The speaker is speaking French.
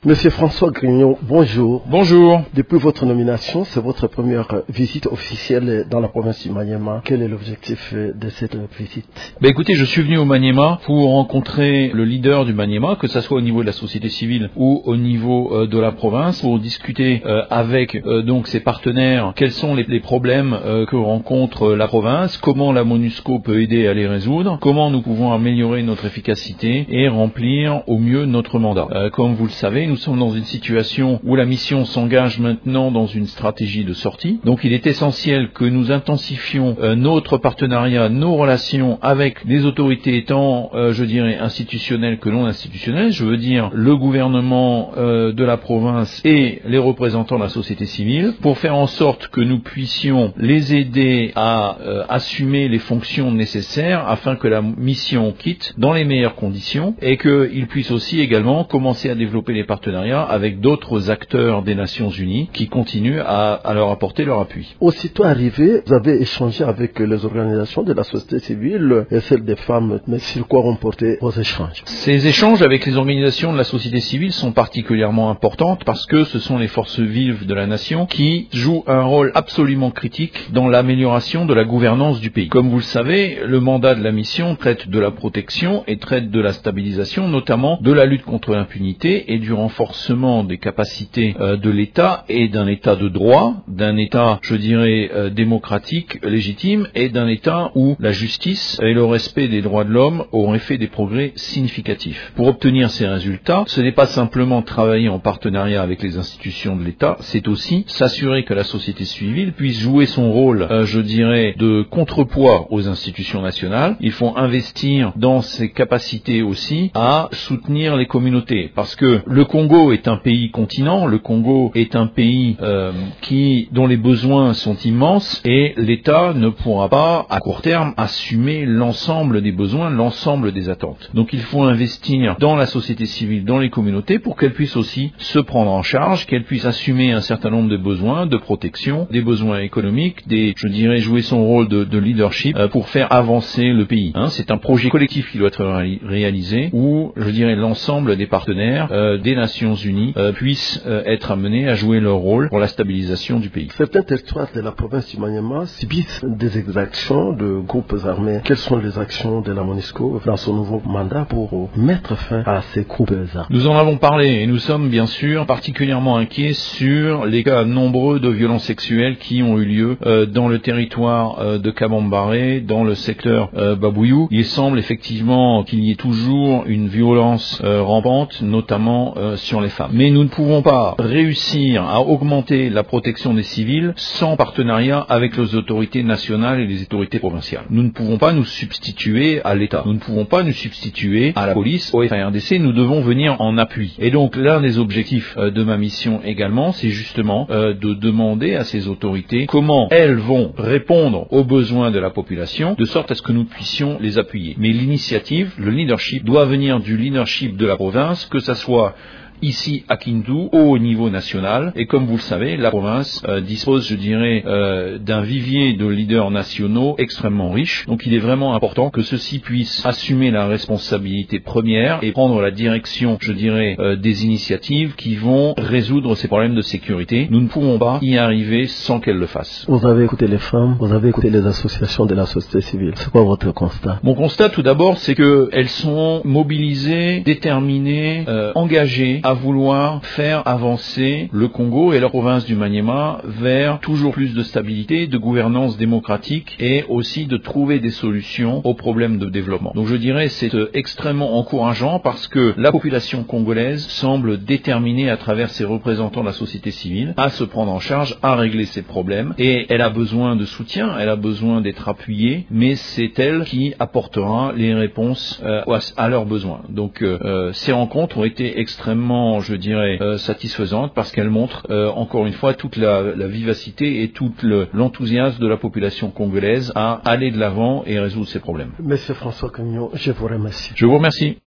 Monsieur François Grignon, bonjour. Bonjour. Depuis votre nomination, c'est votre première visite officielle dans la province du Maniema. Quel est l'objectif de cette visite? Écoutez, je suis venu au Maniema pour rencontrer le leader du Maniema, que ce soit au niveau de la société civile ou au niveau de la province, pour discuter avec donc ses partenaires quels sont les problèmes que rencontre la province, comment la MONUSCO peut aider à les résoudre, comment nous pouvons améliorer notre efficacité et remplir au mieux notre mandat. Comme vous le savez, nous sommes dans une situation où la mission s'engage maintenant dans une stratégie de sortie. Donc il est essentiel que nous intensifions notre partenariat, nos relations avec les autorités tant, institutionnelles que non institutionnelles. Je veux dire le gouvernement de la province et les représentants de la société civile pour faire en sorte que nous puissions les aider à assumer les fonctions nécessaires afin que la mission quitte dans les meilleures conditions et qu'ils puissent aussi également commencer à développer les partenariats avec d'autres acteurs des Nations Unies qui continuent à leur apporter leur appui. Aussitôt arrivé, vous avez échangé avec les organisations de la société civile et celles des femmes, mais sur quoi ont porté vos échanges? Ces échanges avec les organisations de la société civile sont particulièrement importantes parce que ce sont les forces vives de la nation qui jouent un rôle absolument critique dans l'amélioration de la gouvernance du pays. Comme vous le savez, le mandat de la mission traite de la protection et traite de la stabilisation, notamment de la lutte contre l'impunité et du renforcement des capacités de l'État et d'un État de droit, d'un État, démocratique, légitime, et d'un État où la justice et le respect des droits de l'homme auraient fait des progrès significatifs. Pour obtenir ces résultats, ce n'est pas simplement travailler en partenariat avec les institutions de l'État, c'est aussi s'assurer que la société civile puisse jouer son rôle, de contrepoids aux institutions nationales. Il faut investir dans ses capacités aussi à soutenir les communautés, parce que le Congo est un pays continent, le Congo est un pays dont les besoins sont immenses et l'État ne pourra pas, à court terme, assumer l'ensemble des besoins, l'ensemble des attentes. Donc il faut investir dans la société civile, dans les communautés, pour qu'elles puissent aussi se prendre en charge, qu'elles puissent assumer un certain nombre de besoins de protection, des besoins économiques, jouer son rôle de leadership pour faire avancer le pays. C'est un projet collectif qui doit être réalisé où, l'ensemble des partenaires des Nations Unies puissent être amenés à jouer leur rôle pour la stabilisation du pays. Certains territoires de la province du Maniema subissent des exactions de groupes armés. Quelles sont les actions de la MONUSCO dans son nouveau mandat pour mettre fin à ces groupes armés? Nous en avons parlé et nous sommes bien sûr particulièrement inquiets sur les cas nombreux de violences sexuelles qui ont eu lieu dans le territoire de Kabambare, dans le secteur Babouyou. Il semble effectivement qu'il y ait toujours une violence rampante, notamment sur les femmes. Mais nous ne pouvons pas réussir à augmenter la protection des civils sans partenariat avec les autorités nationales et les autorités provinciales. Nous ne pouvons pas nous substituer à l'État. Nous ne pouvons pas nous substituer à la police, au FARDC. Nous devons venir en appui. Et donc l'un des objectifs de ma mission également, c'est justement de demander à ces autorités comment elles vont répondre aux besoins de la population, de sorte à ce que nous puissions les appuyer. Mais l'initiative, le leadership, doit venir du leadership de la province, que ça soit ici à Kindu, au niveau national, et comme vous le savez, la province dispose, d'un vivier de leaders nationaux extrêmement riche. Donc il est vraiment important que ceux-ci puissent assumer la responsabilité première et prendre la direction, des initiatives qui vont résoudre ces problèmes de sécurité. Nous ne pouvons pas y arriver sans qu'elles le fassent. Vous avez écouté les femmes, vous avez écouté les associations de la société civile. C'est quoi votre constat? Mon constat, tout d'abord, c'est qu'elles sont mobilisées, déterminées, engagées à vouloir faire avancer le Congo et la province du Maniema vers toujours plus de stabilité, de gouvernance démocratique et aussi de trouver des solutions aux problèmes de développement. Donc c'est extrêmement encourageant parce que la population congolaise semble déterminée à travers ses représentants de la société civile à se prendre en charge, à régler ses problèmes et elle a besoin de soutien, elle a besoin d'être appuyée, mais c'est elle qui apportera les réponses à leurs besoins. Donc ces rencontres ont été extrêmement satisfaisante parce qu'elle montre encore une fois toute la vivacité et tout l'enthousiasme de la population congolaise à aller de l'avant et résoudre ces problèmes. Monsieur François Grignon, je vous remercie. Je vous remercie.